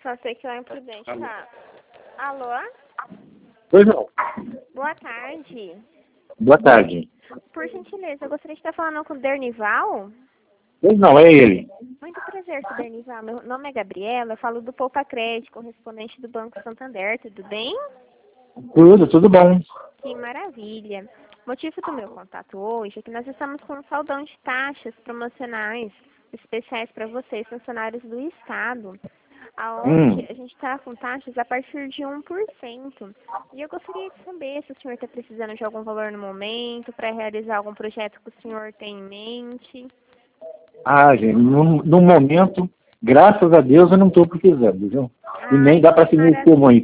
Só sei que lá é imprudente, tá? Alô? Pois não. Boa tarde. Boa tarde. Por gentileza, eu gostaria de estar falando com o Dernival. Pois não, é ele. Muito prazer, seu Dernival. Meu nome é Gabriela, eu falo do Poupa Crédito, correspondente do Banco Santander, tudo bem? Tudo bom. Que maravilha. O motivo do meu contato hoje é que nós estamos com um saldão de taxas promocionais especiais para vocês, funcionários do Estado, aonde a gente está com taxas a partir de 1%. E eu gostaria de saber se o senhor está precisando de algum valor no momento, para realizar algum projeto que o senhor tem em mente. Ah, gente, no momento, graças a Deus, eu não estou precisando, viu? E nem dá para se mexer muito.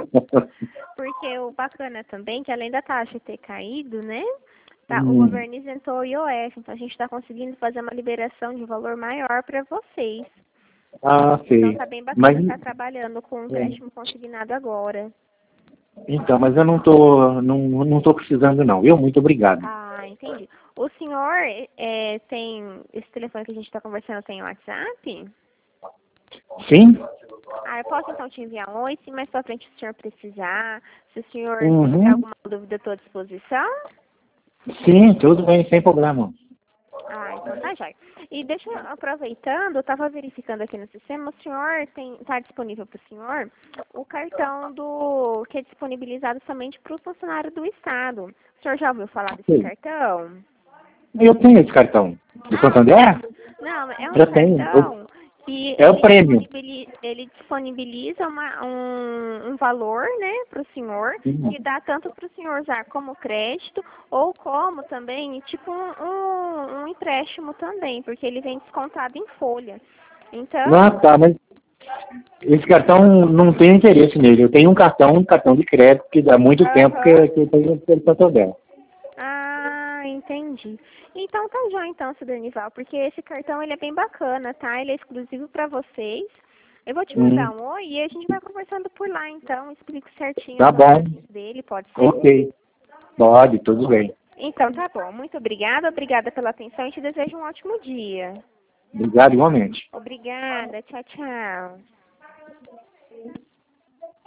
Porque o bacana também, que além da taxa ter caído, né? Tá, o governo isentou o IOF, então a gente está conseguindo fazer uma liberação de valor maior para vocês. Ah, sei. Então tá bem bacana estar trabalhando com um empréstimo consignado agora. Então, mas eu não tô precisando não, viu? Muito obrigado. Ah, entendi. O senhor tem, esse telefone que a gente está conversando tem WhatsApp? Sim? Ah, eu posso então te enviar um oi, se mais pra frente o senhor precisar, se o senhor tiver alguma dúvida, estou à disposição. Sim, tudo bem, sem problema. Ah, então tá jóia. E deixa eu, aproveitando, eu estava verificando aqui no sistema, o senhor está disponível para o senhor o cartão que é disponibilizado somente para o funcionário do Estado. O senhor já ouviu falar desse cartão? Eu tenho esse cartão. Do Santander? Não, é um Já tenho. cartão que É o prêmio. ele disponibiliza um valor, né, para o senhor, que dá tanto para o senhor usar como crédito ou como também, tipo um empréstimo também, porque ele vem descontado em folha. Então... Ah, tá, mas esse cartão não tem interesse nele. Eu tenho um cartão de crédito que dá muito tempo que eu tenho pelo Santander. Ah, entendi. Então tá já então, seu Dernival, porque esse cartão ele é bem bacana, tá? Ele é exclusivo para vocês. Eu vou te mandar um oi e a gente vai conversando por lá, então. Explico certinho Tá as bom. vantagens dele, pode ser? Ok. Pode, tudo bem. Então tá bom. Muito obrigada pela atenção e te desejo um ótimo dia. Obrigado igualmente. Obrigada. Tchau, tchau.